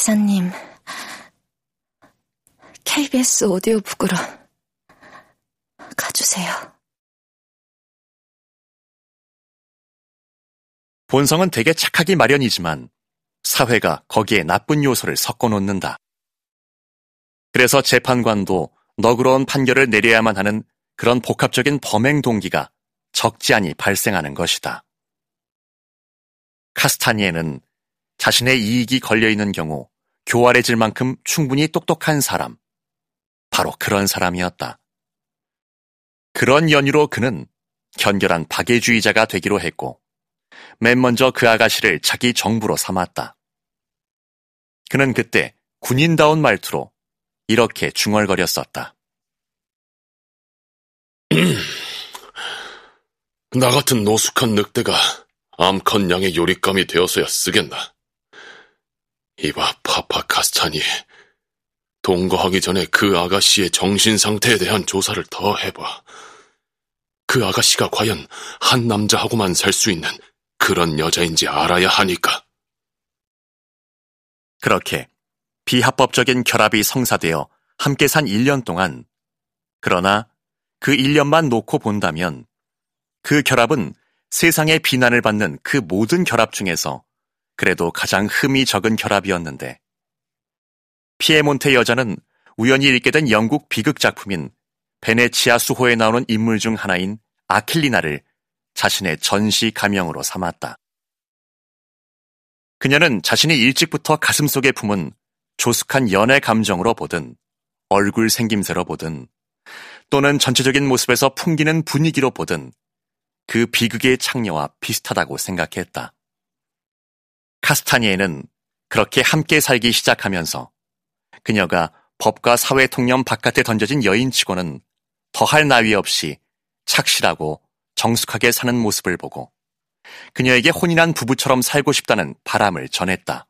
기사님, KBS 오디오북으로 가주세요. 본성은 되게 착하기 마련이지만 사회가 거기에 나쁜 요소를 섞어놓는다. 그래서 재판관도 너그러운 판결을 내려야만 하는 그런 복합적인 범행 동기가 적지 않이 발생하는 것이다. 카스타니에는 자신의 이익이 걸려있는 경우 교활해질 만큼 충분히 똑똑한 사람, 바로 그런 사람이었다. 그런 연유로 그는 견결한 박애주의자가 되기로 했고 맨 먼저 그 아가씨를 자기 정부로 삼았다. 그는 그때 군인다운 말투로 이렇게 중얼거렸었다. 나 같은 노숙한 늑대가 암컷 양의 요릿감이 되어서야 쓰겠나. 이봐, 파파 카스타니. 동거하기 전에 그 아가씨의 정신 상태에 대한 조사를 더 해봐. 그 아가씨가 과연 한 남자하고만 살 수 있는 그런 여자인지 알아야 하니까. 그렇게 비합법적인 결합이 성사되어 함께 산 1년 동안, 그러나 그 1년만 놓고 본다면 그 결합은 세상의 비난을 받는 그 모든 결합 중에서 그래도 가장 흠이 적은 결합이었는데, 피에몬테 여자는 우연히 읽게 된 영국 비극 작품인 베네치아 수호에 나오는 인물 중 하나인 아킬리나를 자신의 전시 가명으로 삼았다. 그녀는 자신이 일찍부터 가슴속에 품은 조숙한 연애 감정으로 보든 얼굴 생김새로 보든 또는 전체적인 모습에서 풍기는 분위기로 보든 그 비극의 창녀와 비슷하다고 생각했다. 카스타니에는 그렇게 함께 살기 시작하면서 그녀가 법과 사회 통념 바깥에 던져진 여인치고는 더할 나위 없이 착실하고 정숙하게 사는 모습을 보고 그녀에게 혼인한 부부처럼 살고 싶다는 바람을 전했다.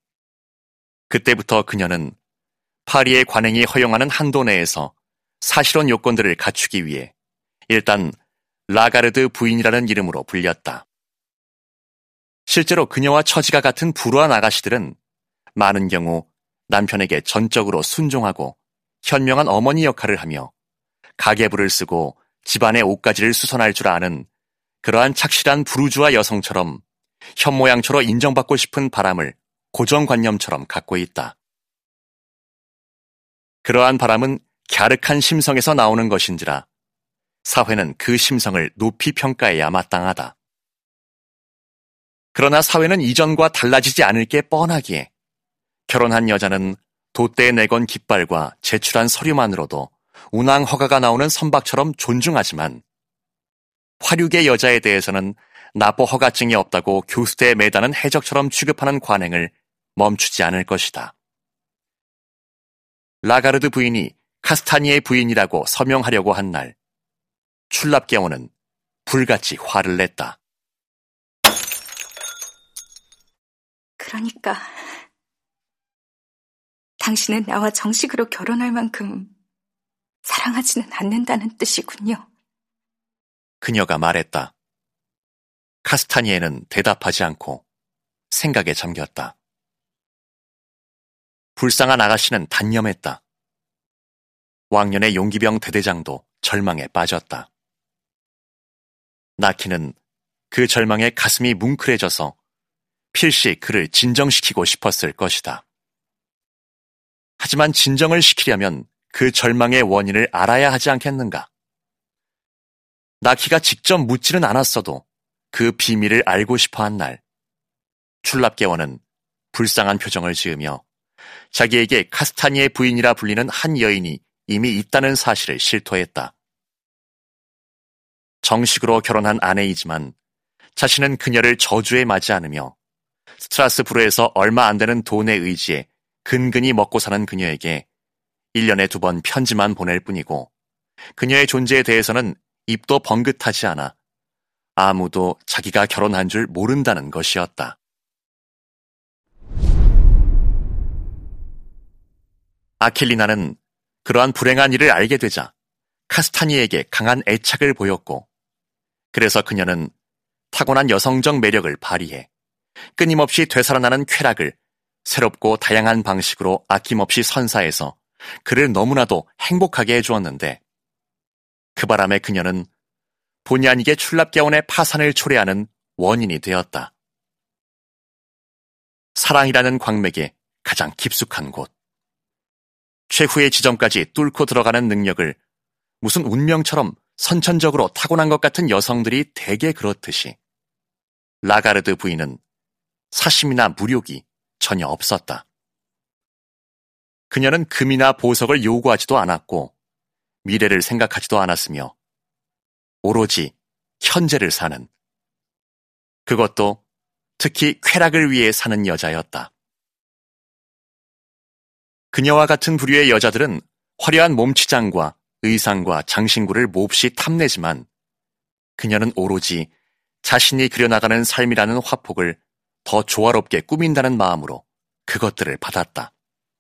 그때부터 그녀는 파리의 관행이 허용하는 한도 내에서 사실혼 요건들을 갖추기 위해 일단 라가르드 부인이라는 이름으로 불렸다. 실제로 그녀와 처지가 같은 불우한 아가씨들은 많은 경우 남편에게 전적으로 순종하고 현명한 어머니 역할을 하며 가계부를 쓰고 집안의 옷가지를 수선할 줄 아는 그러한 착실한 부르주아 여성처럼 현모양처로 인정받고 싶은 바람을 고정관념처럼 갖고 있다. 그러한 바람은 갸륵한 심성에서 나오는 것인지라 사회는 그 심성을 높이 평가해야 마땅하다. 그러나 사회는 이전과 달라지지 않을 게 뻔하기에 결혼한 여자는 돛대에 내건 깃발과 제출한 서류만으로도 운항 허가가 나오는 선박처럼 존중하지만 화류계 여자에 대해서는 납보 허가증이 없다고 교수대에 매다는 해적처럼 취급하는 관행을 멈추지 않을 것이다. 라가르드 부인이 카스타니의 부인이라고 서명하려고 한 날, 출납계원은 불같이 화를 냈다. 그러니까 당신은 나와 정식으로 결혼할 만큼 사랑하지는 않는다는 뜻이군요. 그녀가 말했다. 카스타니에는 대답하지 않고 생각에 잠겼다. 불쌍한 아가씨는 단념했다. 왕년의 용기병 대대장도 절망에 빠졌다. 나키는 그 절망에 가슴이 뭉클해져서 필시 그를 진정시키고 싶었을 것이다. 하지만 진정을 시키려면 그 절망의 원인을 알아야 하지 않겠는가? 나키가 직접 묻지는 않았어도 그 비밀을 알고 싶어한 날, 출납계원은 불쌍한 표정을 지으며 자기에게 카스타니의 부인이라 불리는 한 여인이 이미 있다는 사실을 실토했다. 정식으로 결혼한 아내이지만 자신은 그녀를 저주에 맞지 않으며 스트라스부르에서 얼마 안 되는 돈의 의지에 근근히 먹고 사는 그녀에게 1년에 2번 편지만 보낼 뿐이고 그녀의 존재에 대해서는 입도 번긋하지 않아 아무도 자기가 결혼한 줄 모른다는 것이었다. 아킬리나는 그러한 불행한 일을 알게 되자 카스타니에게 강한 애착을 보였고 그래서 그녀는 타고난 여성적 매력을 발휘해 끊임없이 되살아나는 쾌락을 새롭고 다양한 방식으로 아낌없이 선사해서 그를 너무나도 행복하게 해주었는데 그 바람에 그녀는 본의 아니게 출납가원의 파산을 초래하는 원인이 되었다. 사랑이라는 광맥에 가장 깊숙한 곳, 최후의 지점까지 뚫고 들어가는 능력을 무슨 운명처럼 선천적으로 타고난 것 같은 여성들이 대개 그렇듯이 라가르드 부인은 사심이나 무력이 전혀 없었다. 그녀는 금이나 보석을 요구하지도 않았고 미래를 생각하지도 않았으며 오로지 현재를 사는, 그것도 특히 쾌락을 위해 사는 여자였다. 그녀와 같은 부류의 여자들은 화려한 몸치장과 의상과 장신구를 몹시 탐내지만 그녀는 오로지 자신이 그려나가는 삶이라는 화폭을 더 조화롭게 꾸민다는 마음으로 그것들을 받았다.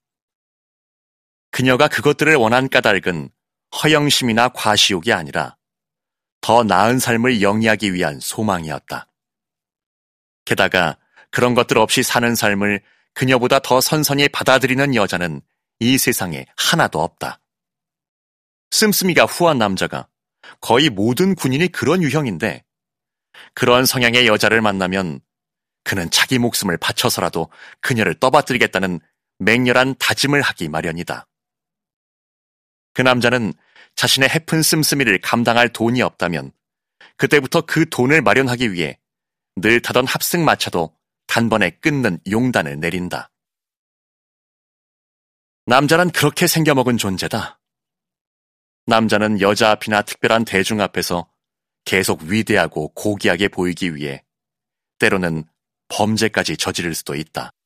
그녀가 그것들을 원한 까닭은 허영심이나 과시욕이 아니라 더 나은 삶을 영위하기 위한 소망이었다. 게다가 그런 것들 없이 사는 삶을 그녀보다 더 선선히 받아들이는 여자는 이 세상에 하나도 없다. 씀씀이가 후한 남자가 거의 모든 군인이 그런 유형인데 그런 성향의 여자를 만나면 그는 자기 목숨을 바쳐서라도 그녀를 떠받들이겠다는 맹렬한 다짐을 하기 마련이다. 그 남자는 자신의 해픈 씀씀이를 감당할 돈이 없다면 그때부터 그 돈을 마련하기 위해 늘 타던 합승마차도 단번에 끊는 용단을 내린다. 남자는 그렇게 생겨먹은 존재다. 남자는 여자 앞이나 특별한 대중 앞에서 계속 위대하고 고귀하게 보이기 위해 때로는 범죄까지 저지를 수도 있다.